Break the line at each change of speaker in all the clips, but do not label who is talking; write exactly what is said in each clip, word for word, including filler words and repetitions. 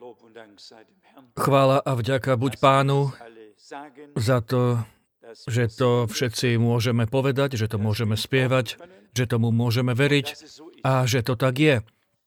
Chvála a vďaka buď Pánu za to, že to všetci môžeme povedať, že to môžeme spievať, že tomu môžeme veriť a že to tak je.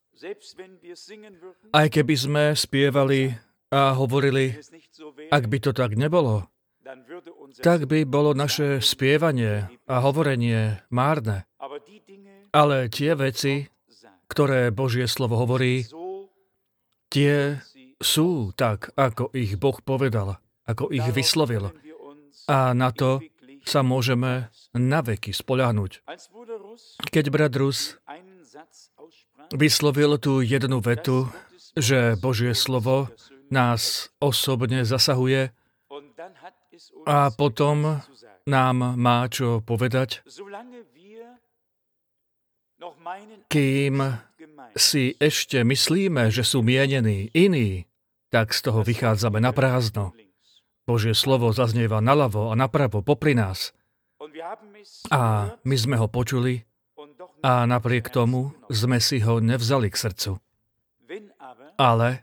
Aj keby sme spievali a hovorili, ak by to tak nebolo, tak by bolo naše spievanie a hovorenie márne. Ale tie veci, ktoré Božie slovo hovorí, tie sú tak, ako ich Boh povedal, ako ich vyslovil. A na to sa môžeme naveky spoľahnúť. Keď brat Rus vyslovil tú jednu vetu, že Božie slovo nás osobne zasahuje a potom nám má čo povedať, kým si ešte myslíme, že sú mienení iní, tak z toho vychádzame na prázdno. Božie slovo zaznieva naľavo a napravo popri nás. A my sme ho počuli a napriek tomu sme si ho nevzali k srdcu. Ale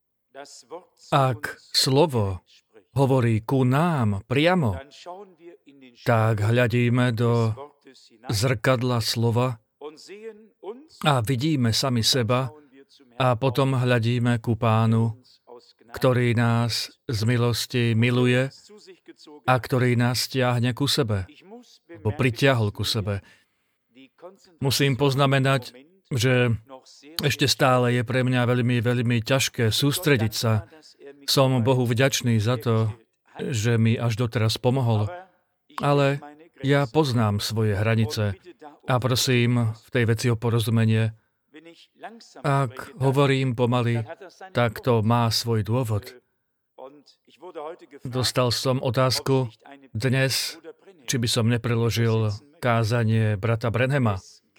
ak slovo hovorí ku nám priamo, tak hľadíme do zrkadla slova a vidíme sami seba a potom hľadíme ku Pánu, ktorý nás z milosti miluje a ktorý nás stiahne ku sebe, alebo pritiahol ku sebe. Musím poznamenať, že ešte stále je pre mňa veľmi, veľmi ťažké sústrediť sa. Som Bohu vďačný za to, že mi až doteraz pomohol. Ale ja poznám svoje hranice a prosím v tej veci o porozumenie. Ak hovorím pomaly, tak to má svoj dôvod. Dostal som otázku dnes, či by som nepreložil kázanie brata Branhama.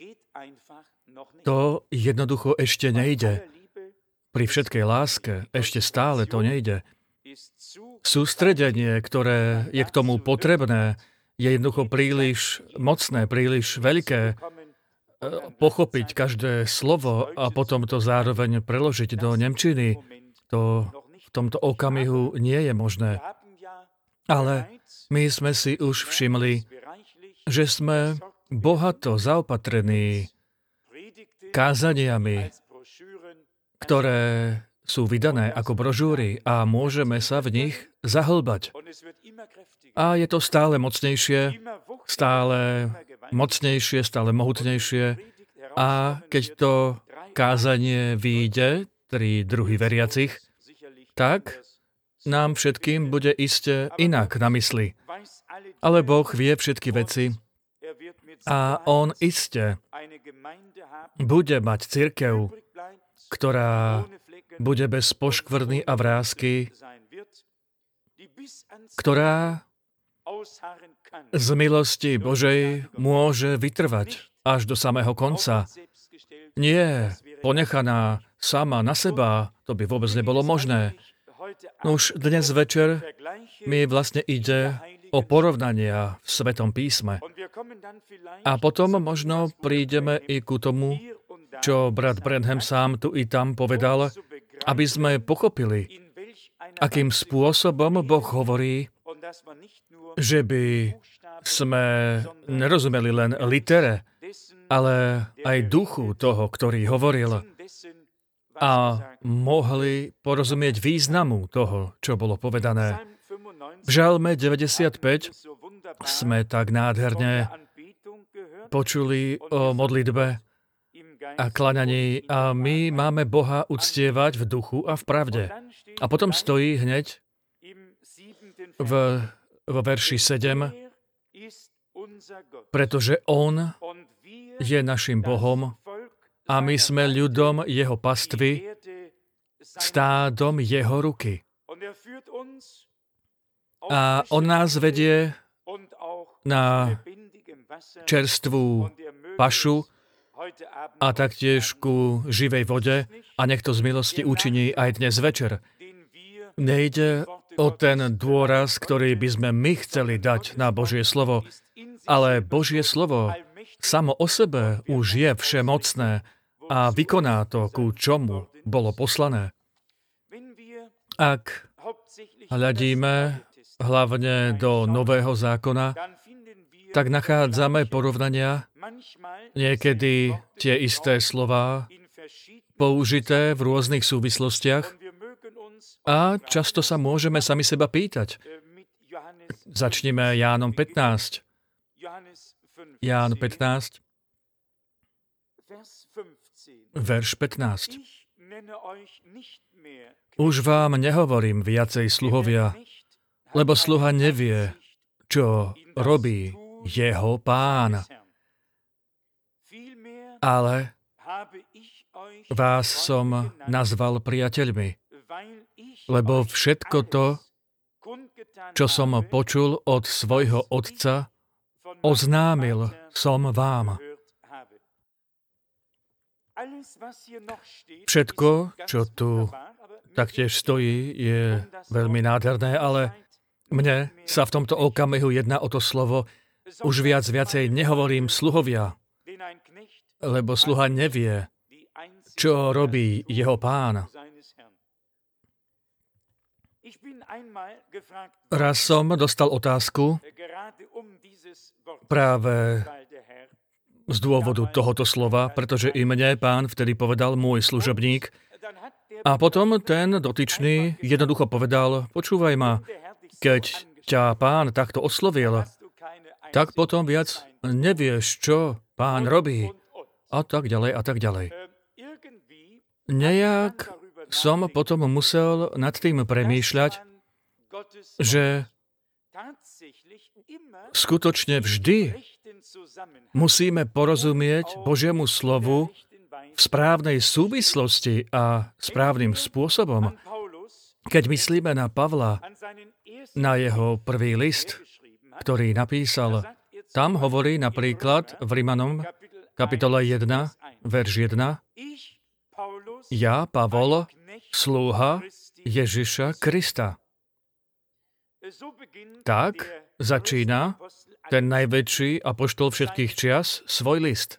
To jednoducho ešte nejde. Pri všetkej láske ešte stále to nejde. Sústredenie, ktoré je k tomu potrebné, je jednoducho príliš mocné, príliš veľké. Pochopiť každé slovo a potom to zároveň preložiť do nemčiny, to v tomto okamihu nie je možné. Ale my sme si už všimli, že sme bohato zaopatrení kázaniami, ktoré sú vydané ako brožúry a môžeme sa v nich zahlbať. A je to stále mocnejšie, stále mocnejšie, stále mohutnejšie. A keď to kázanie vyjde, tri druhy veriacich, tak nám všetkým bude iste inak na mysli. Ale Boh vie všetky veci a On iste bude mať cirkev, ktorá bude bez poškvrny a vrásky, ktorá z milosti Božej môže vytrvať až do samého konca. Nie ponechaná sama na seba, to by vôbec nebolo možné. Už dnes večer mi vlastne ide o porovnania v Svetom písme. A potom možno prídeme i ku tomu, čo brat Branham sám tu i tam povedal, aby sme pochopili, akým spôsobom Boh hovorí, že by sme nerozumeli len litere, ale aj duchu toho, ktorý hovoril, a mohli porozumieť významu toho, čo bolo povedané. V Žalme deväťdesiatpäť sme tak nádherne počuli o modlitbe a klaňaní a my máme Boha uctievať v duchu a v pravde. A potom stojí hneď v, vo verši sedem, pretože On je našim Bohom a my sme ľudom Jeho pastvy, stádom Jeho ruky. A On nás vedie na čerstvú pašu a taktiež ku živej vode a nech to z milosti učiní aj dnes večer. Nejde o ten dôraz, ktorý by sme my chceli dať na Božie slovo, ale Božie slovo samo o sebe už je všemocné a vykoná to, ku čomu bolo poslané. Ak hľadíme hlavne do Nového zákona, tak nachádzame porovnania, niekedy tie isté slová, použité v rôznych súvislostiach a často sa môžeme sami seba pýtať. Začneme Jánom pätnásť. Ján pätnásť, verš pätnásť. Už vám nehovorím viacej sluhovia, lebo sluha nevie, čo robí jeho pán. Ale vás som nazval priateľmi, lebo všetko to, čo som počul od svojho otca, oznámil som vám. Všetko, čo tu taktiež stojí, je veľmi nádherné, ale mne sa v tomto okamihu jedná o to slovo, už viac viacej nehovorím sluhovia, lebo sluha nevie, čo robí jeho pán. Raz som dostal otázku práve z dôvodu tohoto slova, pretože i mne pán vtedy povedal môj služobník a potom ten dotyčný jednoducho povedal, počúvaj ma, keď ťa pán takto oslovil, tak potom viac nevieš, čo pán robí a tak ďalej a tak ďalej. Nejak som potom musel nad tým premýšľať, že skutočne vždy musíme porozumieť Božiemu slovu v správnej súvislosti a správnym spôsobom. Keď myslíme na Pavla, na jeho prvý list, ktorý napísal, tam hovorí napríklad v Rimanom kapitole jeden, verš jeden, ja, Pavol, slúha Ježiša Krista. Tak začína ten najväčší apoštol všetkých čias svoj list.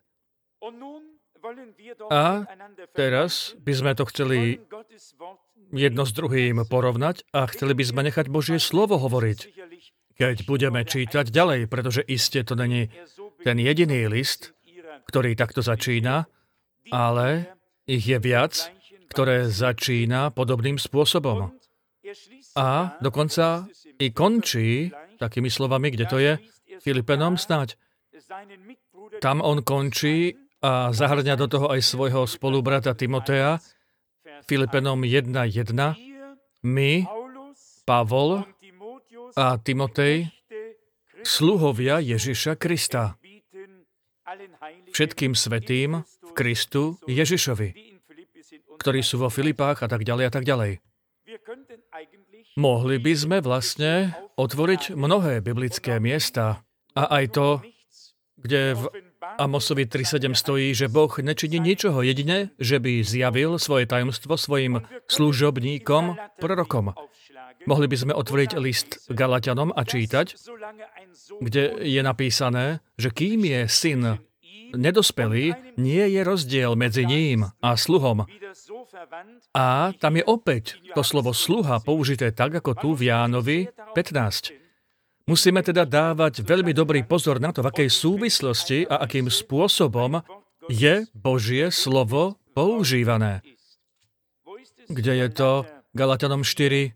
A teraz by sme to chceli jedno s druhým porovnať a chceli by sme nechať Božie slovo hovoriť, keď budeme čítať ďalej, pretože iste to není ten jediný list, ktorý takto začína, ale ich je viac, ktoré začína podobným spôsobom. A dokonca i končí takými slovami, kde to je, Filipenom snáď. Tam on končí a zahrňa do toho aj svojho spolubrata Timotea, Filipenom jeden jedna. My, Pavol a Timotej, sluhovia Ježiša Krista, všetkým svätým v Kristu Ježišovi, ktorí sú vo Filipách a tak ďalej a tak ďalej. Mohli by sme vlastne otvoriť mnohé biblické miesta a aj to, kde v Amosovi tri sedem stojí, že Boh nečiní ničoho, jedine, že by zjavil svoje tajomstvo svojim služobníkom, prorokom. Mohli by sme otvoriť list Galatianom a čítať, kde je napísané, že kým je syn nedospelý, nie je rozdiel medzi ním a sluhom. A tam je opäť to slovo sluha použité tak, ako tu v Jánovi pätnásť. Musíme teda dávať veľmi dobrý pozor na to, v akej súvislosti a akým spôsobom je Božie slovo používané. Kde je to? Galatianom štyri.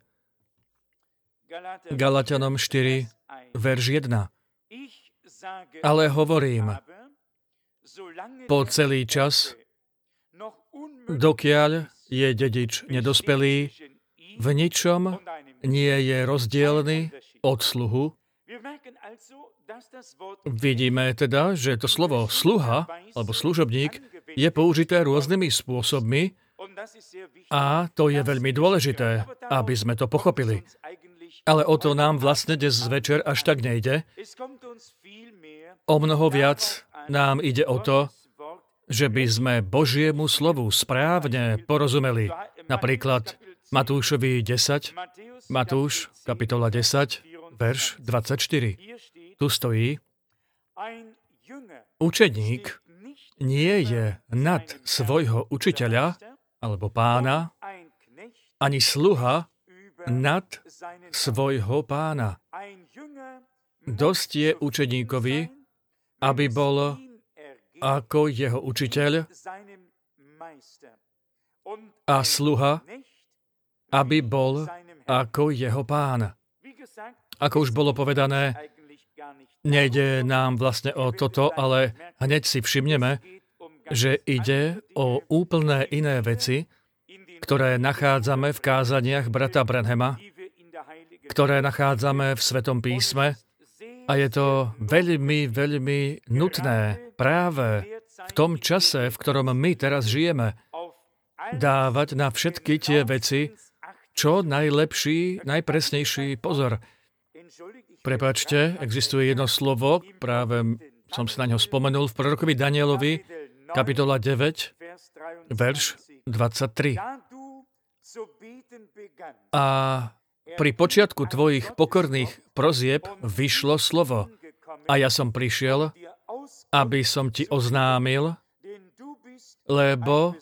Galatianom štyri, verš jeden. Ale hovorím, po celý čas, dokiaľ je dedič nedospelý, v ničom nie je rozdielny od sluhu. Vidíme teda, že to slovo sluha, alebo služobník, je použité rôznymi spôsobmi a to je veľmi dôležité, aby sme to pochopili. Ale o to nám vlastne dnes večer až tak nejde. O mnoho viac nám ide o to, že by sme Božiemu slovu správne porozumeli. Napríklad Matúšovi desať, Matúš, kapitola desať, verš dvadsaťštyri. Tu stojí, učeník nie je nad svojho učiteľa, alebo pána, ani sluha nad svojho pána. Dosť je učeníkovi, aby bol ako jeho učiteľ a sluha, aby bol ako jeho pán. Ako už bolo povedané, nejde nám vlastne o toto, ale hneď si všimneme, že ide o úplne iné veci, ktoré nachádzame v kázaniach brata Branhama, ktoré nachádzame v Svetom písme, a je to veľmi, veľmi nutné práve v tom čase, v ktorom my teraz žijeme, dávať na všetky tie veci čo najlepší, najpresnejší pozor. Prepáčte, existuje jedno slovo, práve som si na ňo spomenul, v prorokovi Danielovi, kapitola deväť, verš dvadsaťtri. A pri počiatku tvojich pokorných prozieb vyšlo slovo. A ja som prišiel, aby som ti oznámil, lebo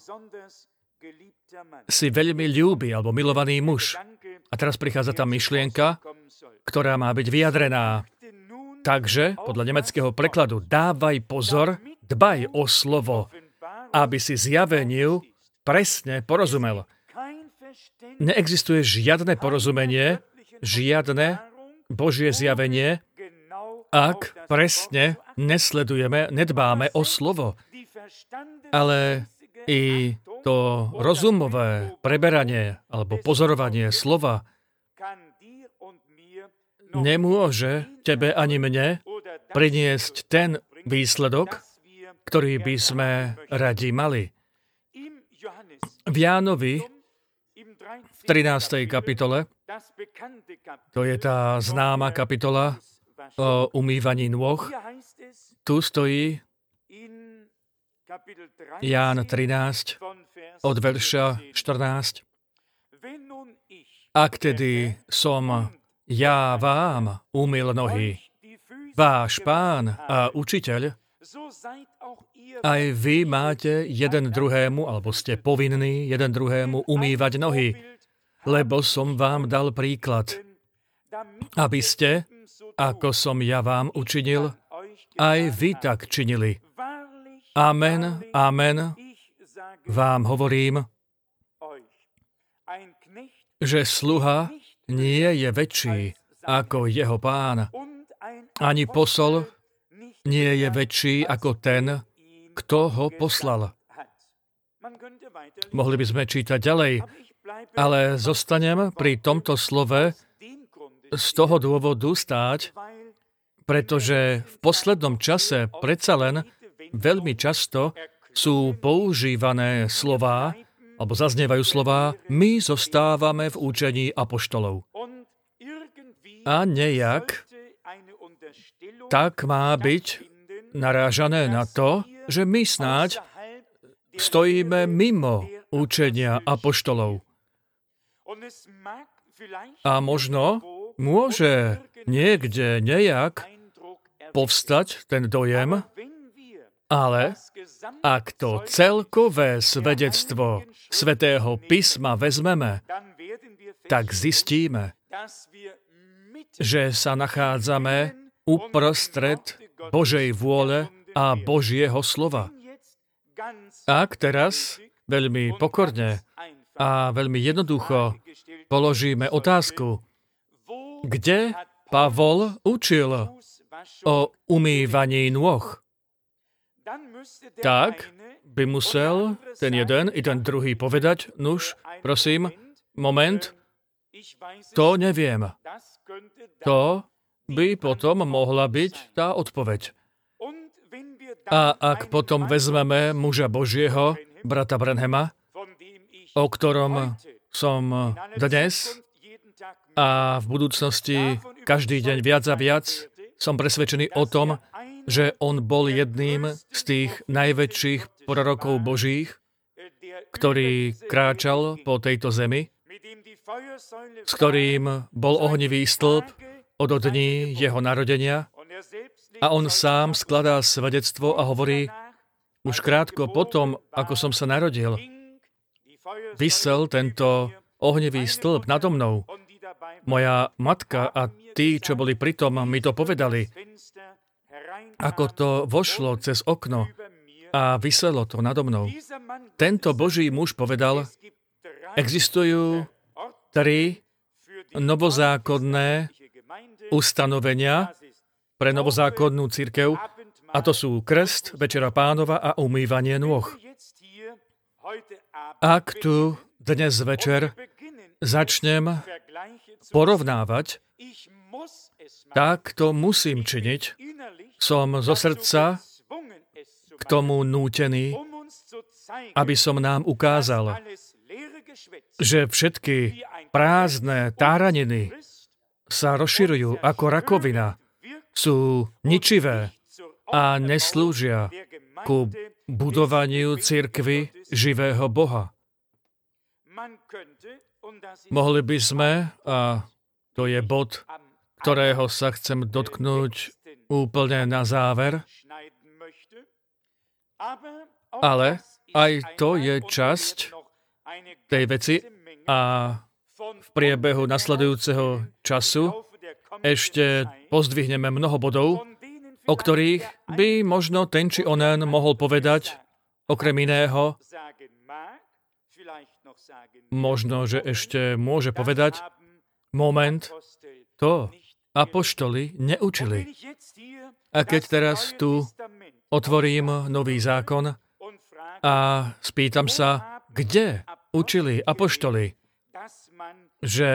si veľmi ľúby alebo milovaný muž. A teraz prichádza tá myšlienka, ktorá má byť vyjadrená. Takže, podľa nemeckého prekladu, dávaj pozor, dbaj o slovo, aby si zjaveniu presne porozumel. Neexistuje žiadne porozumenie, žiadne Božie zjavenie, ak presne nesledujeme, nedbáme o slovo. Ale i to rozumové preberanie alebo pozorovanie slova nemôže tebe ani mne priniesť ten výsledok, ktorý by sme radi mali. V Jánovi v trinástej kapitole, to je tá známa kapitola o umývaní nôh, tu stojí Ján trinásť od verša štrnásť. Ak tedy som ja vám umyl nohy, váš pán a učiteľ, aj vy máte jeden druhému, alebo ste povinní jeden druhému umývať nohy, lebo som vám dal príklad, aby ste, ako som ja vám učinil, aj vy tak činili. Amen, amen, vám hovorím, že sluha nie je väčší ako jeho pán, ani posol nie je väčší ako ten, kto ho poslal. Mohli by sme čítať ďalej, ale zostanem pri tomto slove z toho dôvodu stáť, pretože v poslednom čase predsa len veľmi často sú používané slová, alebo zaznievajú slová, my zostávame v učení apoštolov. A nejak tak má byť narážané na to, že my snáď stojíme mimo učenia apoštolov. A možno môže niekde nejak povstať ten dojem, ale ak to celkové svedectvo Svätého písma vezmeme, tak zistíme, že sa nachádzame uprostred Božej vôle a Božieho slova. Ak teraz veľmi pokorne a veľmi jednoducho položíme otázku, kde Pavol učil o umývaní nôh, tak by musel ten jeden i ten druhý povedať, nuž, prosím, moment, to neviem. To by potom mohla byť tá odpoveď. A ak potom vezmeme muža Božieho, brata Branhama, o ktorom som dnes a v budúcnosti každý deň viac a viac som presvedčený o tom, že on bol jedným z tých najväčších prorokov Božích, ktorý kráčal po tejto zemi, s ktorým bol ohnivý stĺp od dní jeho narodenia a on sám skladá svedectvo a hovorí, už krátko potom, ako som sa narodil, visel tento ohnivý stĺp nado mnou Moja matka a tí, čo boli pritom, mi to povedali, ako to vošlo cez okno a viselo to nado mnou. Tento Boží muž povedal, existujú tri novozákonné ustanovenia pre novozákonnú cirkev, a to sú krst, Večera Pánova a umývanie nôh. Ak tu dnes večer začnem porovnávať, tak to musím činiť. Som zo srdca k tomu nútený, aby som nám ukázal, že všetky prázdne táraniny sa rozširujú ako rakovina, sú ničivé a neslúžia ku budovaniu cirkvi živého Boha. Mohli by sme, a to je bod, ktorého sa chcem dotknúť úplne na záver, ale aj to je časť tej veci a v priebehu nasledujúceho času ešte pozdvihneme mnoho bodov, o ktorých by možno ten či onen mohol povedať, okrem iného, možno, že ešte môže povedať, moment, to apoštoli neučili. A keď teraz tu otvorím Nový zákon a spýtam sa, kde učili apoštoli, že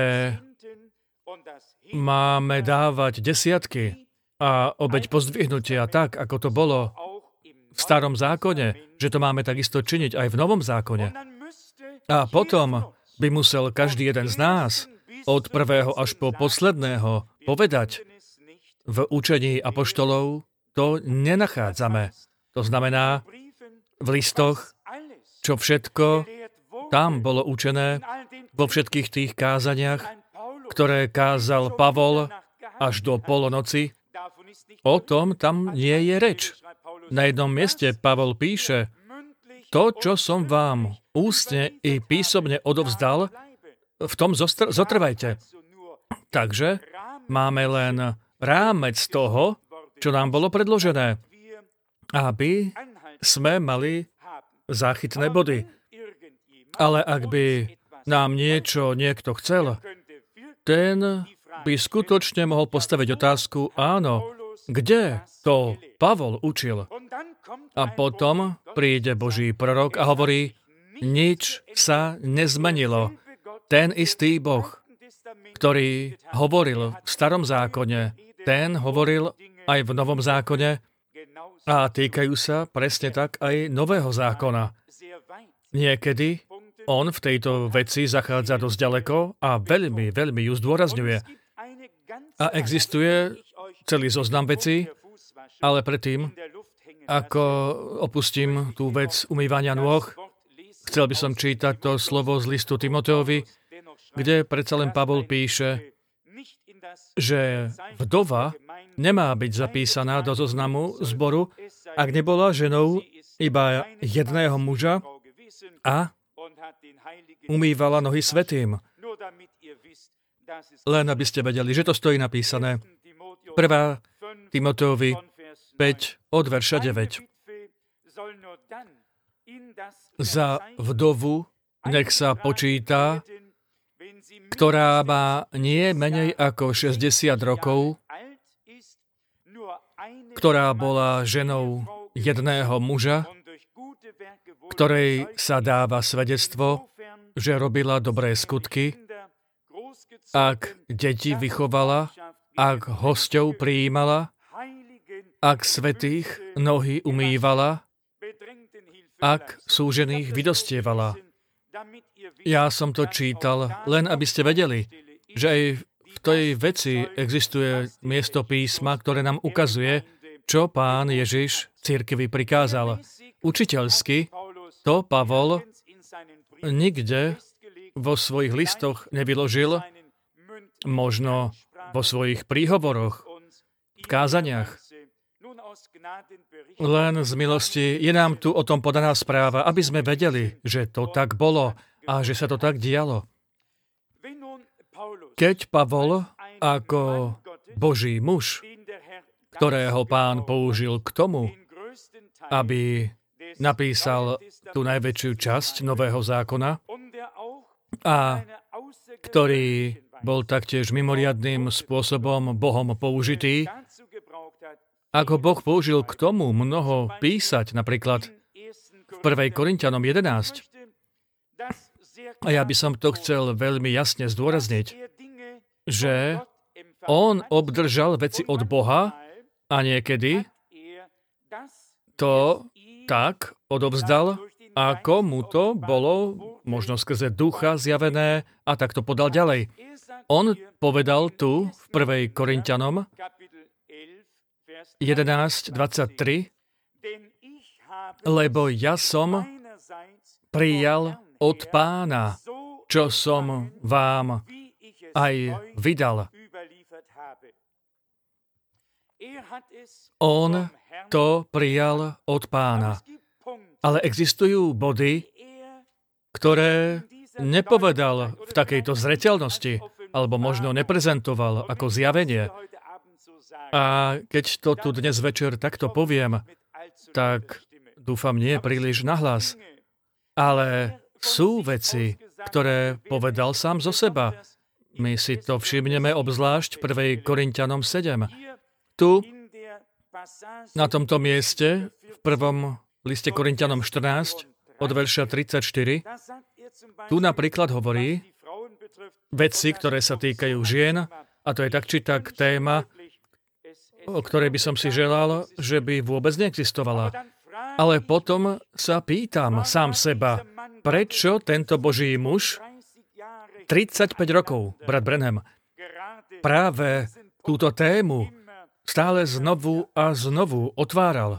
máme dávať desiatky a obeť pozdvihnutia tak, ako to bolo v starom zákone, že to máme takisto činiť aj v novom zákone. A potom by musel každý jeden z nás od prvého až po posledného povedať, v učení apoštolov to nenachádzame. To znamená, v listoch, čo všetko tam bolo učené, vo všetkých tých kázaniach, ktoré kázal Pavol až do polonoci, o tom tam nie je reč. Na jednom mieste Pavol píše, to, čo som vám ústne i písomne odovzdal, v tom zostr- zotrvajte. Takže máme len rámec toho, čo nám bolo predložené, aby sme mali záchytné body. Ale ak by nám niečo niekto chcel, ten by skutočne mohol postaviť otázku, áno, kde to Pavol učil? A potom príde Boží prorok a hovorí, nič sa nezmenilo. Ten istý Boh, ktorý hovoril v starom zákone, ten hovoril aj v novom zákone a týkajú sa presne tak aj nového zákona. Niekedy on v tejto veci zachádza dosť ďaleko a veľmi, veľmi ju zdôrazňuje. A existuje celý zoznam vecí, ale predtým, ako opustím tú vec umývania nôh, chcel by som čítať to slovo z listu Timoteovi, kde predsa len Pavol píše, že vdova nemá byť zapísaná do zoznamu zboru, ak nebola ženou iba jedného muža a umývala nohy svätým. Len aby ste vedeli, že to stojí napísané. Prvá Timoteovi päť od verša deväť. Za vdovu nech sa počíta, ktorá má nie menej ako šesťdesiat rokov, ktorá bola ženou jedného muža, ktorej sa dáva svedectvo, že robila dobré skutky, ak deti vychovala, ak hosťov prijímala, ak svätých nohy umývala, ak súžených vydostievala. Ja som to čítal, len aby ste vedeli, že aj v tej veci existuje miesto písma, ktoré nám ukazuje, čo Pán Ježiš cirkvi prikázal. Učiteľsky to Pavol nikde vo svojich listoch nevyložil, možno vo svojich príhovoroch, v kázaniach. Len z milosti je nám tu o tom podaná správa, aby sme vedeli, že to tak bolo a že sa to tak dialo. Keď Pavol ako Boží muž, ktorého Pán použil k tomu, aby napísal tú najväčšiu časť Nového zákona a ktorý bol taktiež mimoriadnym spôsobom Bohom použitý, ako Boh použil k tomu mnoho písať, napríklad v prvej Korinťanom jedenásť. A ja by som to chcel veľmi jasne zdôrazniť, že on obdržal veci od Boha a niekedy to tak odovzdal, ako mu to bolo, možno skrze ducha zjavené, a tak to podal ďalej. On povedal tu v prvej Korinťanom jedenásť dvadsaťtri, lebo ja som prijal od Pána, čo som vám aj vydal. On to prijal od Pána. Ale existujú body, ktoré nepovedal v takejto zreteľnosti, alebo možno neprezentoval ako zjavenie. A keď to tu dnes večer takto poviem, tak dúfam nie príliš nahlas. Ale sú veci, ktoré povedal sám zo seba. My si to všimneme obzvlášť v prvej Korinťanom sedem. Tu, na tomto mieste, v prvom liste Korinťanom štrnásť, od verša tridsaťštyri, tu napríklad hovorí veci, ktoré sa týkajú žien, a to je tak či tak téma, o ktorej by som si želal, že by vôbec neexistovala. Ale potom sa pýtam sám seba, prečo tento Boží muž tridsaťpäť rokov, brat Branham, práve túto tému stále znovu a znovu otváral.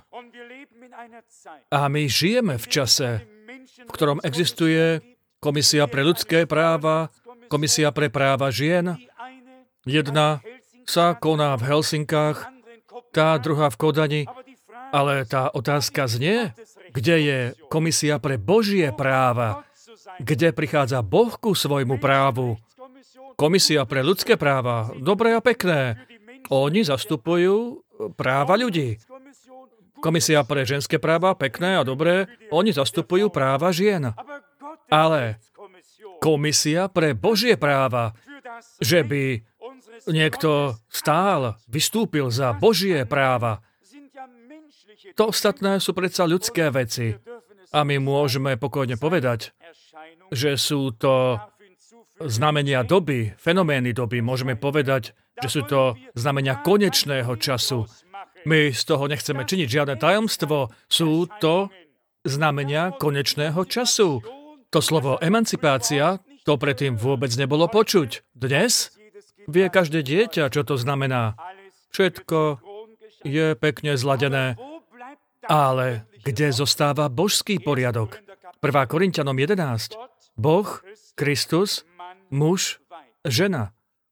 A my žijeme v čase, v ktorom existuje Komisia pre ľudské práva, Komisia pre práva žien. Jedna sa koná v Helsinkách, tá druhá v Kodani, ale tá otázka znie, kde je Komisia pre Božie práva, kde prichádza Boh ku svojmu právu. Komisia pre ľudské práva, dobré a pekné. Oni zastupujú práva ľudí. Komisia pre ženské práva, pekné a dobré, oni zastupujú práva žien. Ale Komisia pre Božie práva, že by niekto stál, vystúpil za Božie práva, to ostatné sú predsa ľudské veci. A my môžeme pokojne povedať, že sú to znamenia doby, fenomény doby. Môžeme povedať, že sú to znamenia konečného času. My z toho nechceme činiť žiadne tajomstvo. Sú to znamenia konečného času. To slovo emancipácia, to predtým vôbec nebolo počuť. Dnes vie každé dieťa, čo to znamená. Všetko je pekne zladené. Ale kde zostáva božský poriadok? prvá Korinťanom jedenásť. Boh, Kristus, muž, žena.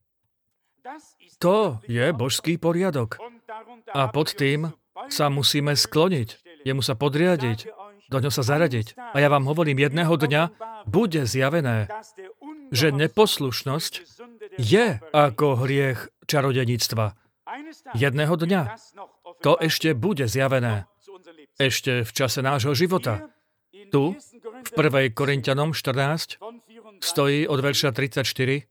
To je božský poriadok. A pod tým sa musíme skloniť. Jemu sa podriadiť. Do ňo sa zaradiť. A ja vám hovorím, jedného dňa bude zjavené, že neposlušnosť je ako hriech čarodeníctva. Jedného dňa to ešte bude zjavené. Ešte v čase nášho života. Tu, v prvej Korinťanom štrnásť, stojí od verša tridsaťštyri.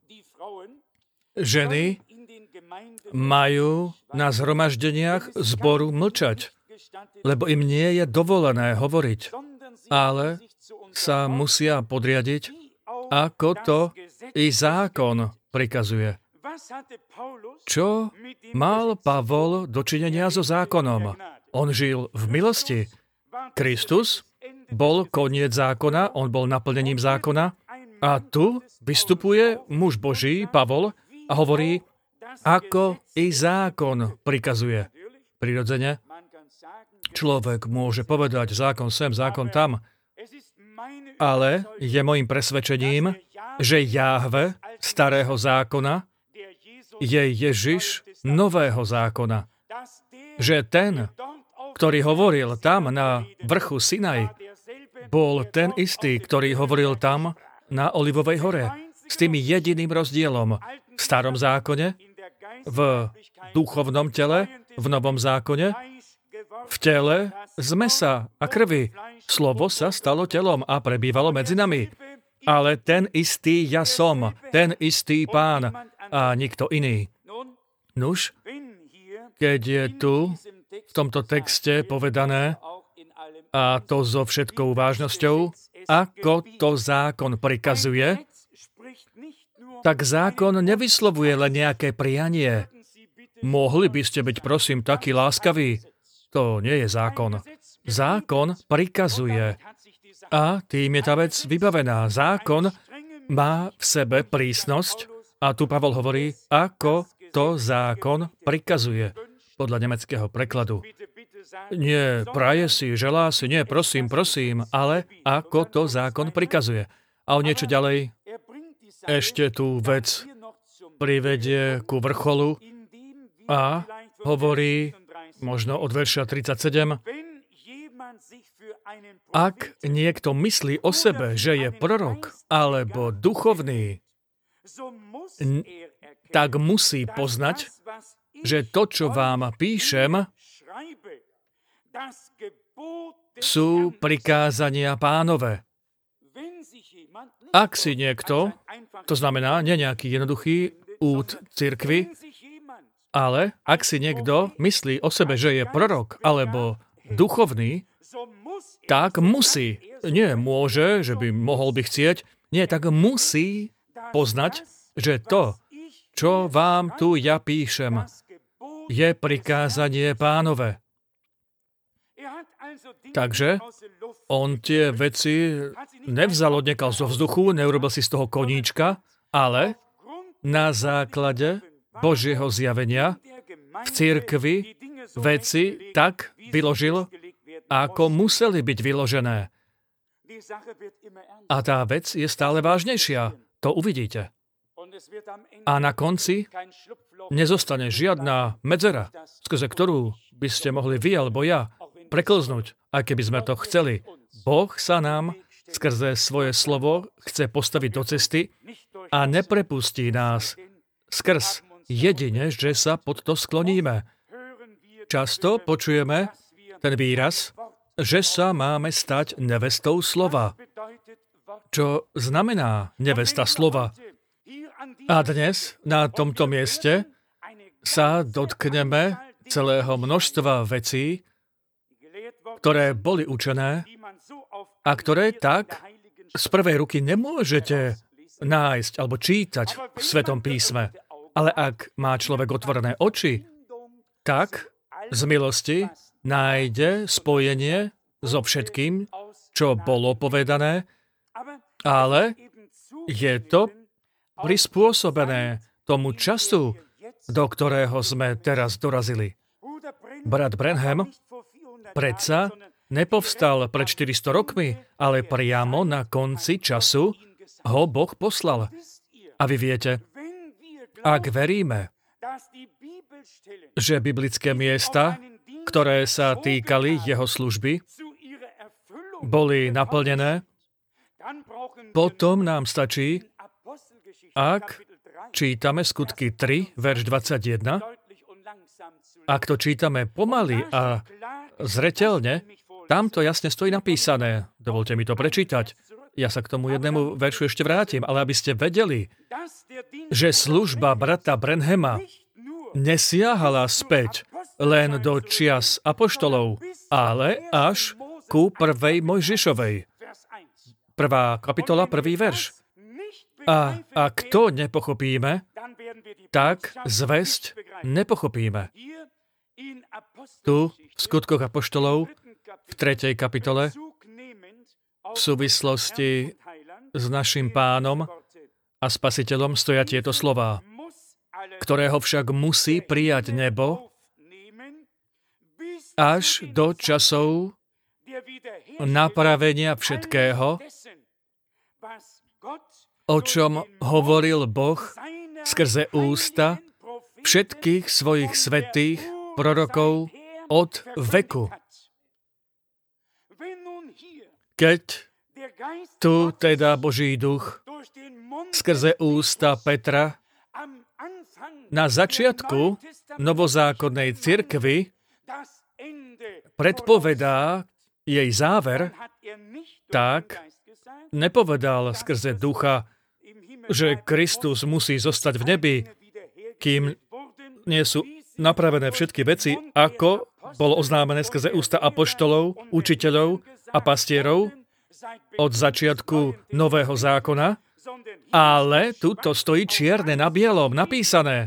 Ženy majú na zhromaždeniach zboru mlčať, lebo im nie je dovolené hovoriť, ale sa musia podriadiť, ako to i zákon prikazuje. Čo mal Pavol dočinenia so zákonom? On žil v milosti. Kristus bol koniec zákona, on bol naplnením zákona a tu vystupuje muž Boží, Pavol, a hovorí, ako i zákon prikazuje. Prirodzene, človek môže povedať zákon sem, zákon tam, ale je mojím presvedčením, že Jahve starého zákona je Ježiš nového zákona. Že ten, ktorý hovoril tam na vrchu Sinaj, bol ten istý, ktorý hovoril tam na Olivovej hore. s tým jediným rozdielom. V starom zákone, v duchovnom tele, v novom zákone, v tele z mesa a krvi. Slovo sa stalo telom a prebývalo medzi nami. Ale ten istý ja som, ten istý Pán a nikto iný. Nuž, keď je tu v tomto texte povedané, a to so všetkou vážnosťou, ako to zákon prikazuje, tak zákon nevyslovuje len nejaké prianie. Mohli by ste byť, prosím, takí láskaví? To nie je zákon. Zákon prikazuje. A tým je tá vec vybavená. Zákon má v sebe prísnosť a tu Pavol hovorí, ako to zákon prikazuje. Podľa nemeckého prekladu. Nie, praje si, želá si, nie, prosím, prosím, ale ako to zákon prikazuje. A o niečo ďalej ešte tú vec privedie ku vrcholu a hovorí, možno od verša tridsaťsedem, ak niekto myslí o sebe, že je prorok alebo duchovný, n- tak musí poznať, že to, čo vám píšem, sú prikázania Pánove. Ak si niekto, to znamená nie nejaký jednoduchý úd cirkvi, ale ak si niekto myslí o sebe, že je prorok alebo duchovný, tak musí, nie môže, že by mohol by chcieť, nie, tak musí poznať, že to, čo vám tu ja píšem, je prikázanie Pánove. Takže on tie veci nevzal odniekal zo vzduchu, neurobil si z toho koníčka, ale na základe Božieho zjavenia v cirkvi veci tak vyložil, ako museli byť vyložené. A tá vec je stále vážnejšia. To uvidíte. A na konci nezostane žiadna medzera, skrze ktorú by ste mohli vy alebo ja preklznúť, aj keby sme to chceli. Boh sa nám skrze svoje slovo chce postaviť do cesty a neprepustí nás skrz jedine, že sa pod to skloníme. Často počujeme ten výraz, že sa máme stať nevestou slova. Čo znamená nevesta slova? A dnes na tomto mieste sa dotkneme celého množstva vecí, ktoré boli učené a ktoré tak z prvej ruky nemôžete nájsť alebo čítať v Svetom písme. Ale ak má človek otvorené oči, tak z milosti nájde spojenie so všetkým, čo bolo povedané, ale je to prispôsobené tomu času, do ktorého sme teraz dorazili. Brat Branham predsa nepovstal pred štyristo rokmi, ale priamo na konci času ho Boh poslal. A vy viete, ak veríme, že biblické miesta, ktoré sa týkali jeho služby, boli naplnené, potom nám stačí, ak čítame Skutky tri, verš dvadsaťjeden, ak to čítame pomaly a zreteľne, tam to jasne stojí napísané. Dovolte mi to prečítať. Ja sa k tomu jednému veršu ešte vrátim, ale aby ste vedeli, že služba brata Branhama nesiahala späť len do čias apoštolov, ale až ku prvej Mojžišovej. Prvá kapitola, prvý verš. A ak to nepochopíme, tak zvesť nepochopíme. Tu v Skutkoch apoštolov v tretej kapitole v súvislosti s našim Pánom a Spasiteľom stoja tieto slová, ktorého však musí prijať nebo až do časov napravenia všetkého, o čom hovoril Boh skrze ústa všetkých svojich svätých prorokov od veku. Keď tu teda Boží duch skrze ústa Petra na začiatku novozákonnej cirkvi predpovedá jej záver, tak nepovedal skrze ducha, že Kristus musí zostať v nebi, kým nie sú napravené všetky veci, ako bolo oznámené skrze ústa apoštolov, učiteľov a pastierov od začiatku nového zákona, ale tuto stojí čierne na bielom napísané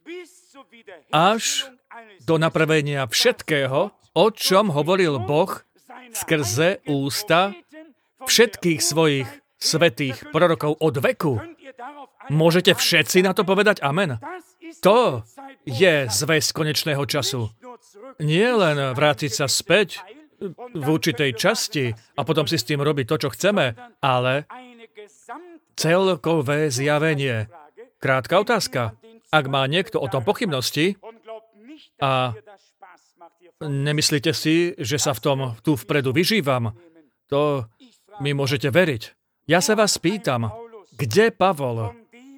až do napravenia všetkého, o čom hovoril Boh skrze ústa všetkých svojich svätých prorokov od veku. Môžete všetci na to povedať amen? To je zvesť konečného času. Nie len vrátiť sa späť v určitej časti a potom si s tým robiť to, čo chceme, ale celkové zjavenie. Krátka otázka. Ak má niekto o tom pochybnosti a nemyslíte si, že sa v tom tu vpredu vyžívam, to mi môžete veriť. Ja sa vás pýtam, kde Pavol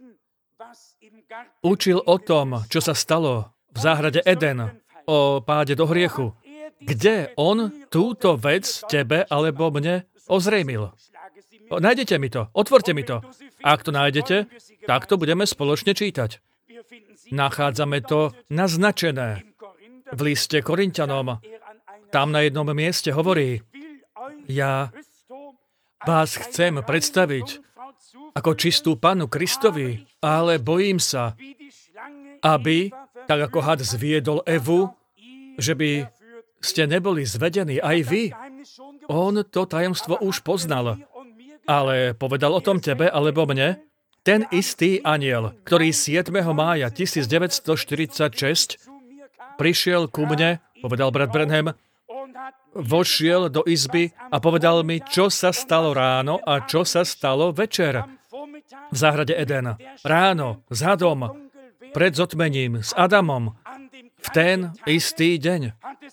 učil o tom, čo sa stalo v záhrade Eden, o páde do hriechu. Kde on túto vec tebe alebo mne ozrejmil? Nájdete mi to, otvorte mi to. Ak to nájdete, tak to budeme spoločne čítať. Nachádzame to naznačené v liste Korinťanom. Tam na jednom mieste hovorí: ja vás chcem predstaviť ako čistú Pannu Kristovi, ale bojím sa, aby, tak ako had zviedol Evu, že by ste neboli zvedení aj vy. On to tajomstvo už poznal, ale povedal o tom tebe alebo mne ten istý anjel, ktorý siedmeho mája tisícdeväťstoštyridsaťšesť prišiel ku mne, povedal brat Branham, vošiel do izby a povedal mi, čo sa stalo ráno a čo sa stalo večer v záhrade Eden. Ráno, s hadom, pred zotmením, s Adamom, v ten istý deň.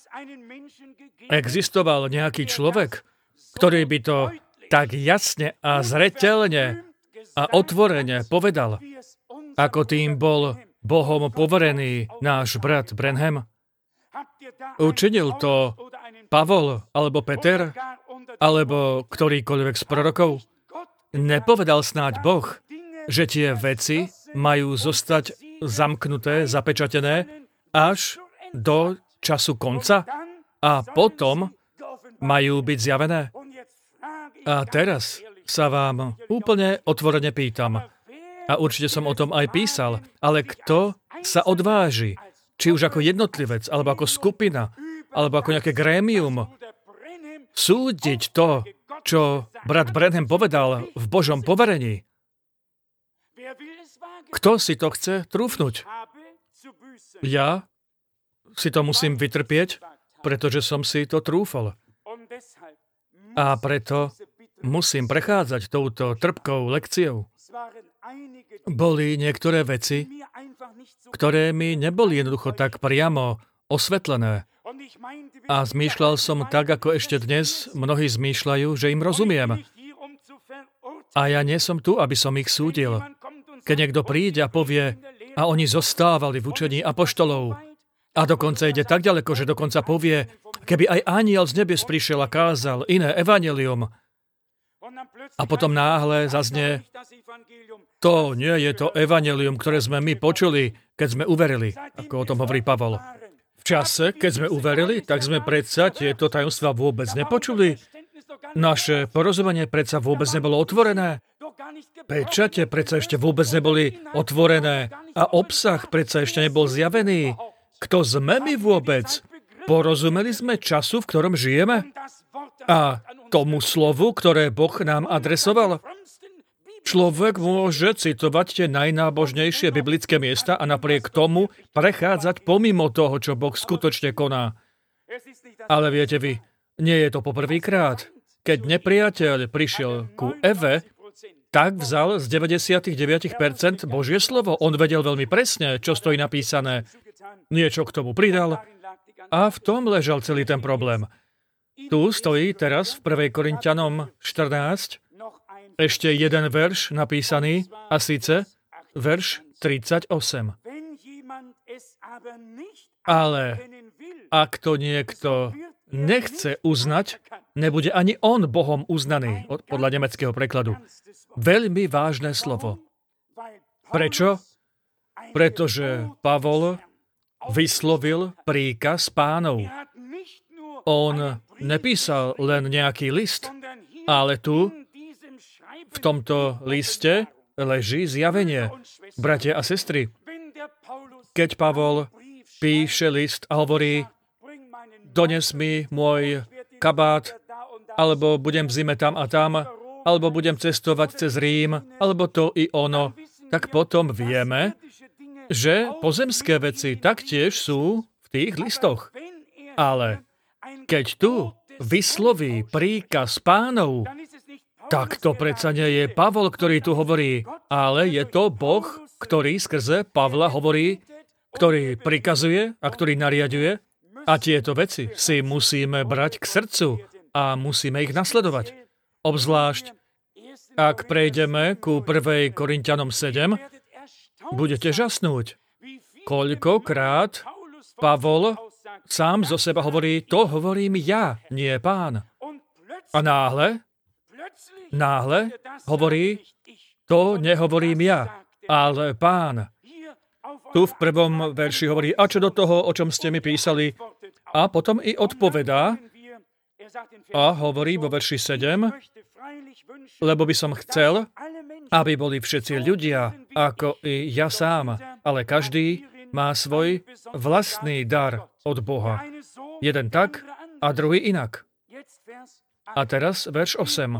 Existoval nejaký človek, ktorý by to tak jasne a zreteľne a otvorene povedal, ako tým bol Bohom poverený náš brat Branham. Učinil to Pavol, alebo Peter, alebo ktorýkoľvek z prorokov. Nepovedal snáď Boh, že tie veci majú zostať zamknuté, zapečatené až do času konca a potom majú byť zjavené. A teraz sa vám úplne otvorene pýtam, a určite som o tom aj písal, ale kto sa odváži, či už ako jednotlivec, alebo ako skupina, alebo ako nejaké grémium, súdiť to, čo brat Branham povedal v Božom poverení? Kto si to chce trúfnuť? Ja si to musím vytrpieť, pretože som si to trúfol. A preto musím prechádzať touto trpkou lekciou. Boli niektoré veci, ktoré mi neboli jednoducho tak priamo osvetlené. A zmýšľal som tak, ako ešte dnes mnohí zmýšľajú, že im rozumiem. A ja nie som tu, aby som ich súdil. Keď niekto príde a povie, a oni zostávali v učení apoštolov, a dokonca ide tak ďaleko, že dokonca povie, keby aj anjel z nebies prišiel a kázal iné evanjelium, a potom náhle zaznie, to nie je to evanjelium, ktoré sme my počuli, keď sme uverili, ako o tom hovorí Pavol. V čase, keď sme uverili, tak sme predsa tieto tajomstvá vôbec nepočuli. Naše porozumenie predsa vôbec nebolo otvorené. Pečate predsa ešte vôbec neboli otvorené a obsah predsa ešte nebol zjavený. Kto sme my vôbec? Porozumeli sme času, v ktorom žijeme? A tomu slovu, ktoré Boh nám adresoval? Človek môže citovať tie najnábožnejšie biblické miesta a napriek tomu prechádzať pomimo toho, čo Boh skutočne koná. Ale viete vy, nie je to poprvýkrát. Keď nepriateľ prišiel ku Eve, tak vzal z deväťdesiatdeväť percent Božie slovo. On vedel veľmi presne, čo stojí napísané. Niečo k tomu pridal a v tom ležal celý ten problém. Tu stojí teraz v prvej Korinťanom štrnásť ešte jeden verš napísaný, a síce verš tridsaťosem. Ale ak to niekto nechce uznať, nebude ani on Bohom uznaný, podľa nemeckého prekladu. Veľmi vážne slovo. Prečo? Pretože Pavol vyslovil príkaz Pánov. On nepísal len nejaký list, ale tu, v tomto liste, leží zjavenie. Bratia a sestry, keď Pavol píše list a hovorí, dones mi môj kabát, alebo budem v zime tam a tam, alebo budem cestovať cez Rím, alebo to i ono, tak potom vieme, že pozemské veci taktiež sú v tých listoch. Ale keď tu vysloví príkaz Pánov, tak to predsa nie je Pavol, ktorý tu hovorí, ale je to Boh, ktorý skrze Pavla hovorí, ktorý prikazuje a ktorý nariaduje. A tieto veci si musíme brať k srdcu a musíme ich nasledovať. Obzvlášť, ak prejdeme ku prvej Korinťanom sedem, budete žasnúť, koľkokrát Pavol sám zo seba hovorí, to hovorím ja, nie Pán. A náhle, náhle hovorí, to nehovorím ja, ale Pán. Tu v prvom verši hovorí, a čo do toho, o čom ste mi písali? A potom i odpovedá a hovorí vo verši sedem, lebo by som chcel, aby boli všetci ľudia, ako i ja sám, ale každý má svoj vlastný dar od Boha. Jeden tak a druhý inak. A teraz verš osem.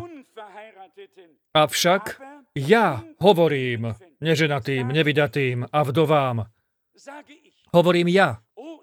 Avšak ja hovorím neženatým, nevydatým a vdovám. Hovorím ja.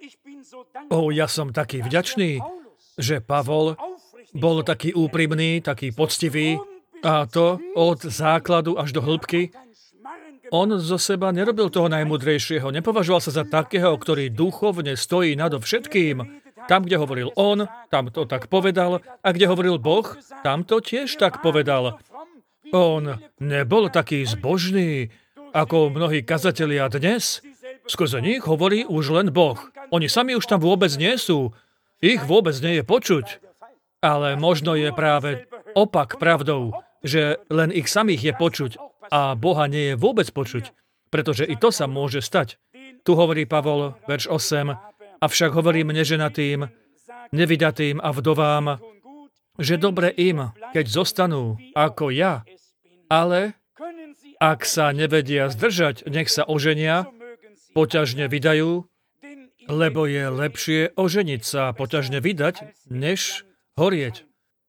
O, ja som taký vďačný, že Pavol bol taký úprimný, taký poctivý, a to od základu až do hĺbky. On zo seba nerobil toho najmudrejšieho, nepovažoval sa za takého, ktorý duchovne stojí nado všetkým. Tam, kde hovoril on, tam to tak povedal, a kde hovoril Boh, tam to tiež tak povedal. On nebol taký zbožný, ako mnohí kazatelia dnes. Skrze nich hovorí už len Boh. Oni sami už tam vôbec nie sú. Ich vôbec nie je počuť. Ale možno je práve opak pravdou, že len ich samých je počuť a Boha nie je vôbec počuť, pretože i to sa môže stať. Tu hovorí Pavol, verš osem, avšak hovorím neženatým, nevydatým a vdovám, že dobre im, keď zostanú ako ja, ale ak sa nevedia zdržať, nech sa oženia, poťažne vydajú, lebo je lepšie oženiť sa poťažne vydať, než horieť.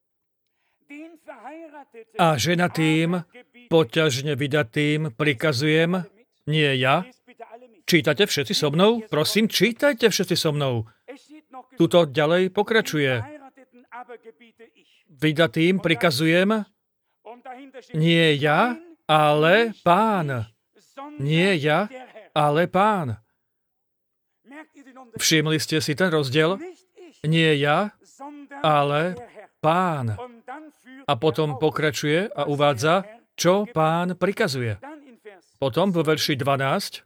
A ženatým, poťažne vydatým prikazujem, nie ja. Čítate všetci so mnou? Prosím, čítajte všetci so mnou. Tuto ďalej pokračuje. Vydatým prikazujem, nie ja, ale Pán. Nie ja, ale Pán. Všimli ste si ten rozdiel? Nie ja, ale Pán. A potom pokračuje a uvádza, čo Pán prikazuje. Potom vo verši dvanásť.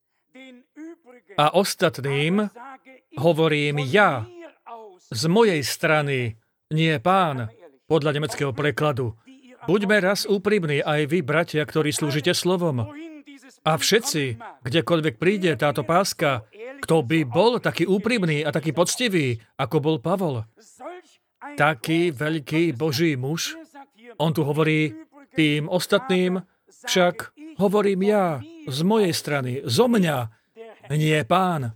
A ostatným hovorím ja, z mojej strany, nie Pán, podľa nemeckého prekladu. Buďme raz úprimní, aj vy, bratia, ktorí slúžite slovom. A všetci, kdekoľvek príde táto páska, kto by bol taký úprimný a taký poctivý, ako bol Pavol. Taký veľký Boží muž. On tu hovorí tým ostatným, však hovorím ja, z mojej strany, zo mňa, nie Pán.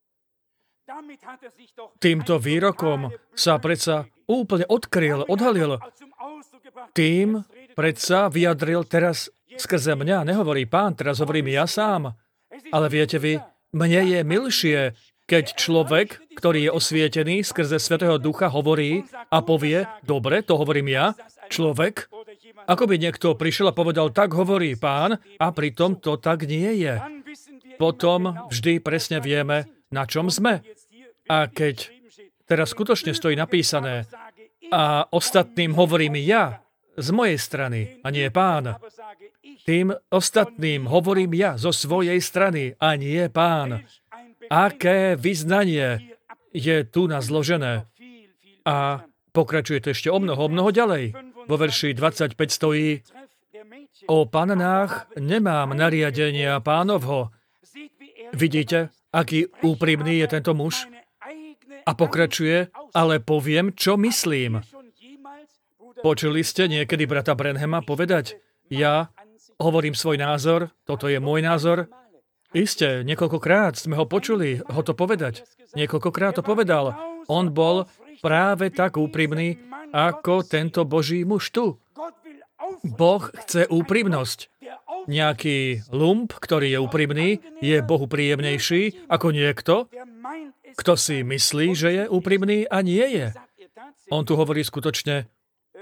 Týmto výrokom sa predsa úplne odkryl, odhalil. Tým predsa vyjadril teraz skrze mňa, nehovorí Pán, teraz hovorím ja sám. Ale viete vy, mne je milšie, keď človek, ktorý je osvietený skrze Svätého Ducha, hovorí a povie, dobre, to hovorím ja, človek, ako by niekto prišiel a povedal, tak hovorí Pán, a pritom to tak nie je. Potom vždy presne vieme, na čom sme. A keď teraz skutočne stojí napísané a ostatným hovorím ja, z mojej strany a nie Pán. Tým ostatným hovorím ja zo svojej strany a nie Pán. Aké vyznanie je tu nazložené? A pokračuje to ešte o mnoho, o mnoho ďalej. Vo verši dvadsaťpäť stojí: O pannách nemám nariadenia Pánovho. Vidíte, aký úprimný je tento muž? A pokračuje: ale poviem, čo myslím. Počuli ste niekedy brata Branhama povedať: ja hovorím svoj názor, toto je môj názor? Isté, niekoľkokrát sme ho počuli ho to povedať. Niekoľkokrát to povedal. On bol práve tak úprimný, ako tento Boží muž tu. Boh chce úprimnosť. Nejaký lump, ktorý je úprimný, je Bohu príjemnejší ako niekto, kto si myslí, že je úprimný a nie je. On tu hovorí skutočne: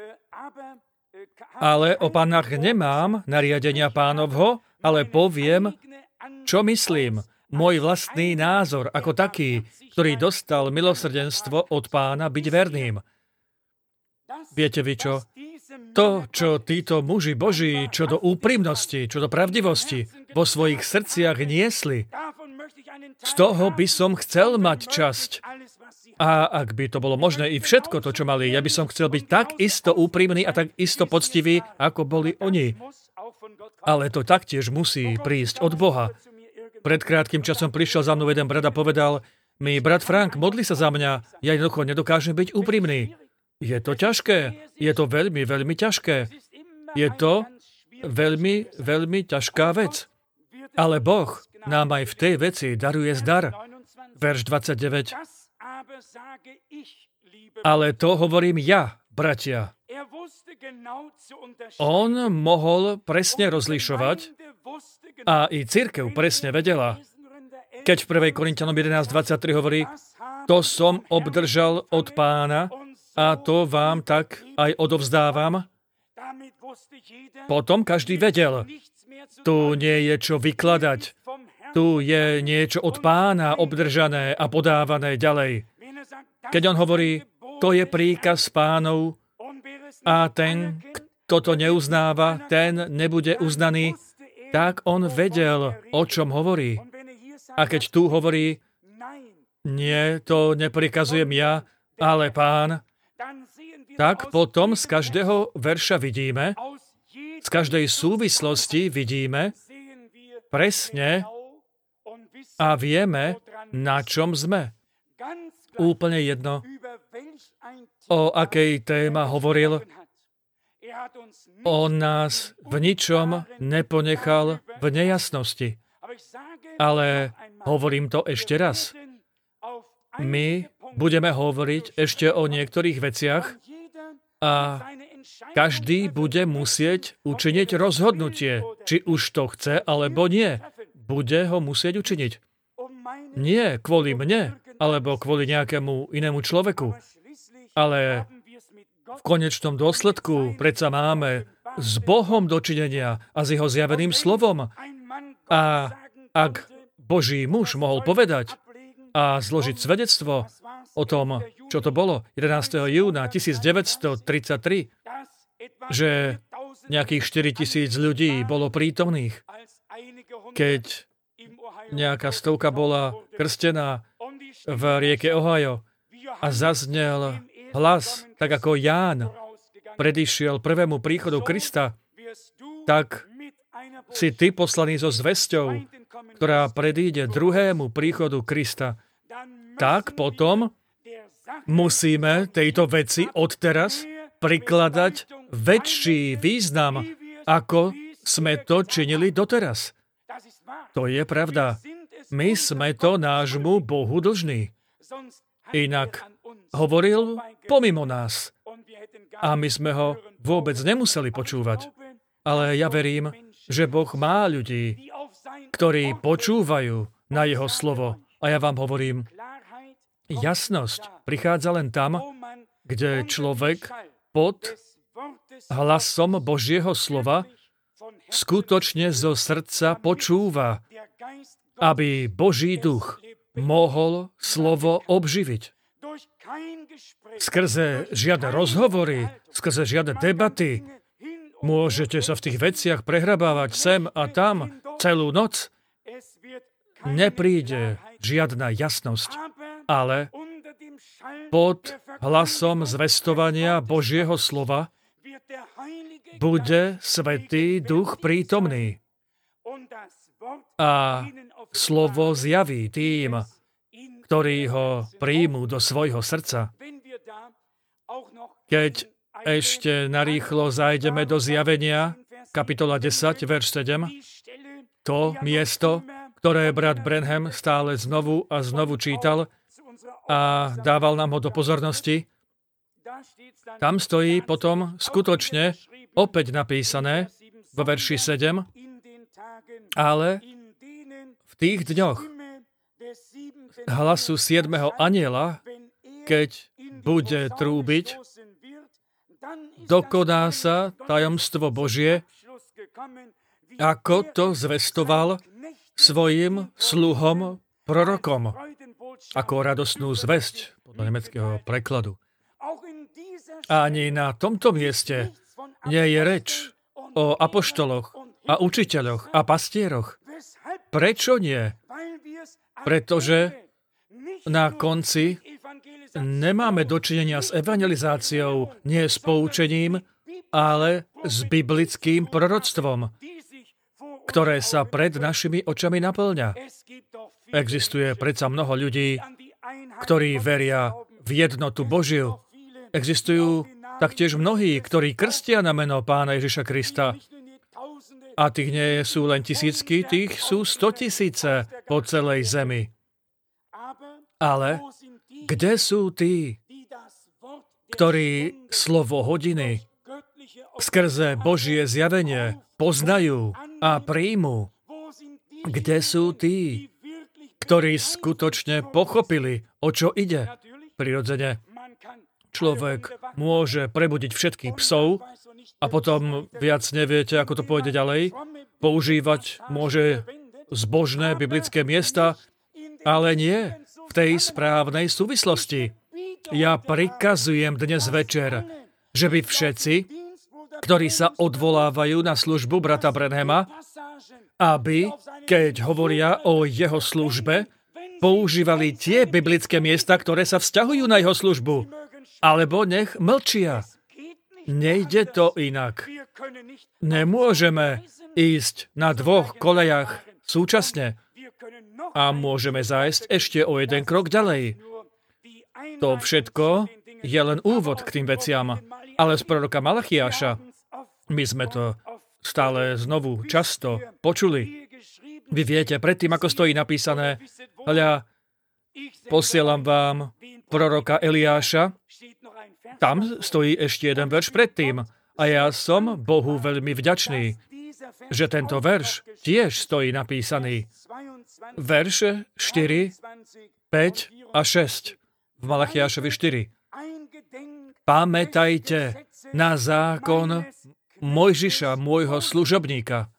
ale o pannách nemám nariadenia Pánovho, ale poviem, čo myslím. Môj vlastný názor ako taký, ktorý dostal milosrdenstvo od Pána byť verným. Viete vy čo? To, čo títo muži Boží, čo do úprimnosti, čo do pravdivosti vo svojich srdciach niesli, z toho by som chcel mať časť. A ak by to bolo možné, i všetko to, čo mali, ja by som chcel byť tak isto úprimný a tak isto poctivý, ako boli oni. Ale to taktiež musí prísť od Boha. Pred krátkym časom prišiel za mnou jeden brat a povedal mi: brat Frank, modli sa za mňa, ja jednoducho nedokážem byť úprimný. Je to ťažké, je to veľmi, veľmi ťažké. Je to veľmi, veľmi ťažká vec. Ale Boh nám aj v tej veci daruje zdar. Verš dvadsaťdeväť. Ale to hovorím ja, bratia. On mohol presne rozlišovať a i cirkev presne vedela. Keď v prvej Korinťanom jedenásť dvadsaťtri hovorí: to som obdržal od Pána a to vám tak aj odovzdávam. Potom každý vedel. Tu nie je čo vykladať. Tu je niečo od Pána obdržané a podávané ďalej. Keď on hovorí: to je príkaz Pánov a ten, kto to neuznáva, ten nebude uznaný, tak on vedel, o čom hovorí. A keď tu hovorí: nie, to neprikazujem ja, ale Pán, tak potom z každého verša vidíme, z každej súvislosti vidíme presne a vieme, na čom sme. Úplne jedno, o akej téma hovoril. On nás v ničom neponechal v nejasnosti. Ale hovorím to ešte raz. My budeme hovoriť ešte o niektorých veciach a každý bude musieť učiniť rozhodnutie, či už to chce, alebo nie. Bude ho musieť učiniť. Nie kvôli mne, alebo kvôli nejakému inému človeku, ale v konečnom dôsledku predsa máme s Bohom dočinenia a s jeho zjaveným slovom. A ak Boží muž mohol povedať a zložiť svedectvo o tom, čo to bolo, jedenásteho júna tisícdeväťstotridsaťtri, že nejakých štyritisíc ľudí bolo prítomných, keď nejaká stovka bola krstená v rieke Ohio a zaznel hlas, tak ako Ján predišiel prvému príchodu Krista, tak si ty poslaný so zvesťou, ktorá predíde druhému príchodu Krista. Tak potom musíme tejto veci odteraz prikladať väčší význam, ako sme to činili doteraz. To je pravda. My sme to nášmu Bohu dlžní. Inak hovoril pomimo nás. A my sme ho vôbec nemuseli počúvať. Ale ja verím, že Boh má ľudí, ktorí počúvajú na jeho slovo. A ja vám hovorím, jasnosť prichádza len tam, kde človek pod hlasom Božieho slova skutočne zo srdca počúva, aby Boží duch mohol slovo obživiť. skrze žiadne rozhovory, skrze žiadne debaty, môžete sa v tých veciach prehrabávať sem a tam celú noc. Nepríde žiadna jasnosť, ale pod hlasom zvestovania Božieho slova bude Svätý Duch prítomný a slovo zjaví tým, ktorí ho príjmú do svojho srdca. Keď ešte narýchlo zájdeme do Zjavenia, kapitola desať, verš sedem, to miesto, ktoré brat Branham stále znovu a znovu čítal a dával nám ho do pozornosti, tam stojí potom skutočne opäť napísané vo verši sedem, ale v tých dňoch hlasu siedmeho anjela, keď bude trúbiť, dokoná sa tajomstvo Božie, ako to zvestoval svojim sluhom prorokom, ako radosnú zvesť, podľa nemeckého prekladu. Ani na tomto mieste nie je reč o apoštoloch a učiteľoch a pastieroch. Prečo nie? Pretože na konci nemáme dočinenia s evangelizáciou, nie s poučením, ale s biblickým proroctvom, ktoré sa pred našimi očami naplňa. Existuje predsa mnoho ľudí, ktorí veria v jednotu Božiu. Existujú taktiež mnohí, ktorí krstia na meno Pána Ježiša Krista. A tých nie sú len tisícky, tých sú stotisíce po celej zemi. Ale kde sú tí, ktorí slovo hodiny skrze Božie zjavenie poznajú a príjmu? Kde sú tí, ktorí skutočne pochopili, o čo ide? Prirodzene, človek môže prebudiť všetkých psov a potom viac neviete, ako to pôjde ďalej. Používať môže zbožné biblické miesta, ale nie v tej správnej súvislosti. Ja prikazujem dnes večer, že by všetci, ktorí sa odvolávajú na službu brata Branhama, aby, keď hovoria o jeho službe, používali tie biblické miesta, ktoré sa vzťahujú na jeho službu. Alebo nech mlčia. Nejde to inak. Nemôžeme ísť na dvoch kolejach súčasne a môžeme zájsť ešte o jeden krok ďalej. To všetko je len úvod k tým veciam. Ale z proroka Malachiáša my sme to stále znovu často počuli. Vy viete, predtým, ako stojí napísané, hľa, posielam vám proroka Eliáša, tam stojí ešte jeden verš predtým. A ja som Bohu veľmi vďačný, že tento verš tiež stojí napísaný. Verše štyri, päť a šesť v Malachiášovi štyri. Pamätajte na zákon Mojžiša, môjho služobníka,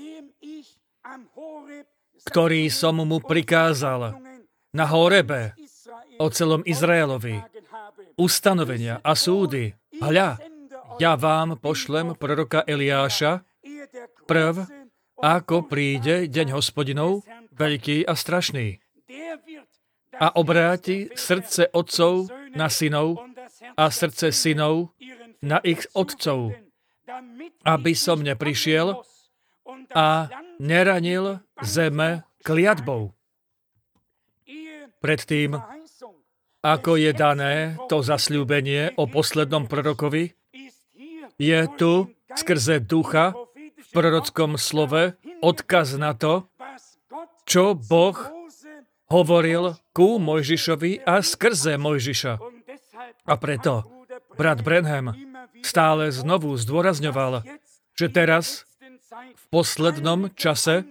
ktorý som mu prikázal na Horebe o celom Izraelovi. Ustanovenia a súdy. Hľa, ja vám pošlem proroka Eliáša prv, ako príde deň Hospodinov, veľký a strašný. A obráti srdce otcov na synov a srdce synov na ich otcov, aby som neprišiel a neranil zeme kliatbou. Predtým, ako je dané to zasľúbenie o poslednom prorokovi, je tu skrze ducha v prorockom slove odkaz na to, čo Boh hovoril ku Mojžišovi a skrze Mojžiša. A preto brat Branham stále znovu zdôrazňoval, že teraz, v poslednom čase,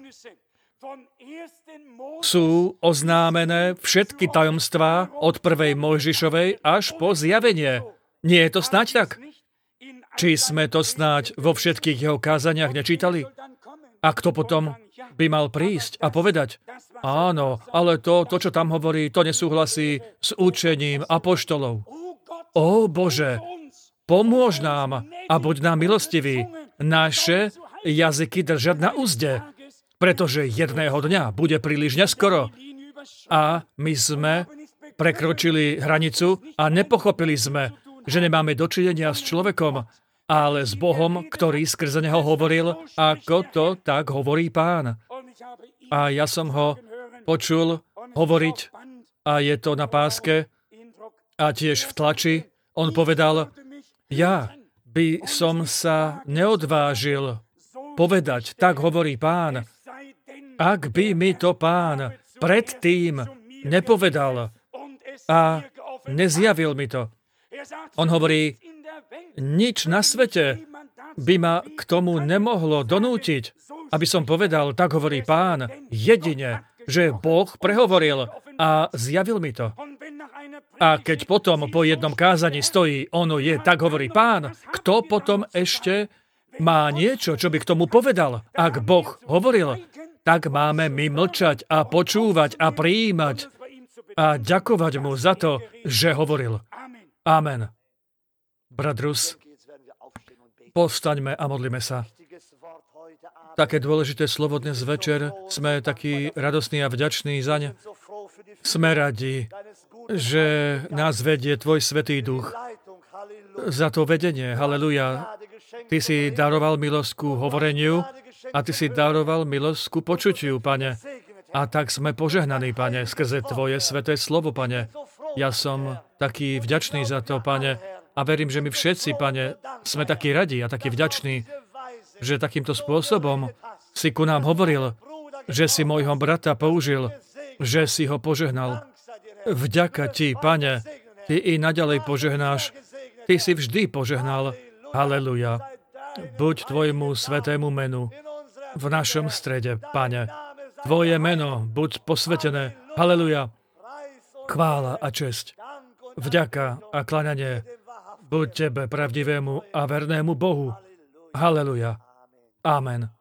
sú oznámené všetky tajomstvá od prvej Mojžišovej až po zjavenie. Nie je to snáď tak? Či sme to snáď vo všetkých jeho kázaniach nečítali? A kto potom by mal prísť a povedať, áno, ale to, to, čo tam hovorí, to nesúhlasí s učením apoštolov. Ó Bože, pomôž nám a buď nám milostivý naše jazyky držať na uzde, pretože jedného dňa bude príliš neskoro a my sme prekročili hranicu a nepochopili sme, že nemáme dočinenia s človekom, ale s Bohom, ktorý skrze neho hovoril, ako to tak hovorí Pán. A ja som ho počul hovoriť a je to na páske a tiež v tlači. On povedal, ja by som sa neodvážil povedať, tak hovorí Pán, ak by mi to Pán predtým nepovedal a nezjavil mi to. On hovorí, nič na svete by ma k tomu nemohlo donútiť, aby som povedal, tak hovorí Pán, jedine, že Boh prehovoril a zjavil mi to. A keď potom po jednom kázaní stojí, ono je, tak hovorí Pán, kto potom ešte má niečo, čo by k tomu povedal? Ak Boh hovoril, tak máme my mlčať a počúvať a prijímať a ďakovať mu za to, že hovoril. Amen. Brat Rus, povstaňme a modlíme sa. Také dôležité slovo dnes večer, sme takí radosní a vďační zaň. Sme radi, že nás vedie Tvoj Svätý Duch. Za to vedenie, haleluja. Ty si daroval milosť ku hovoreniu a Ty si daroval milosť ku počutiu, Pane. A tak sme požehnaní, Pane, skrze Tvoje sväté slovo, Pane. Ja som taký vďačný za to, Pane, a verím, že my všetci, Pane, sme takí radi a takí vďační, že takýmto spôsobom si ku nám hovoril, že si môjho brata použil, že si ho požehnal. Vďaka Ti, Pane, Ty i naďalej požehnáš. Ty si vždy požehnal. Halleluja. Buď Tvojmu svätému menu v našom strede, Pane. Tvoje meno buď posvätené. Halleluja. Chvála a česť. Vďaka a kláňanie buď Tebe, pravdivému a vernému Bohu. Halleluja. Amen.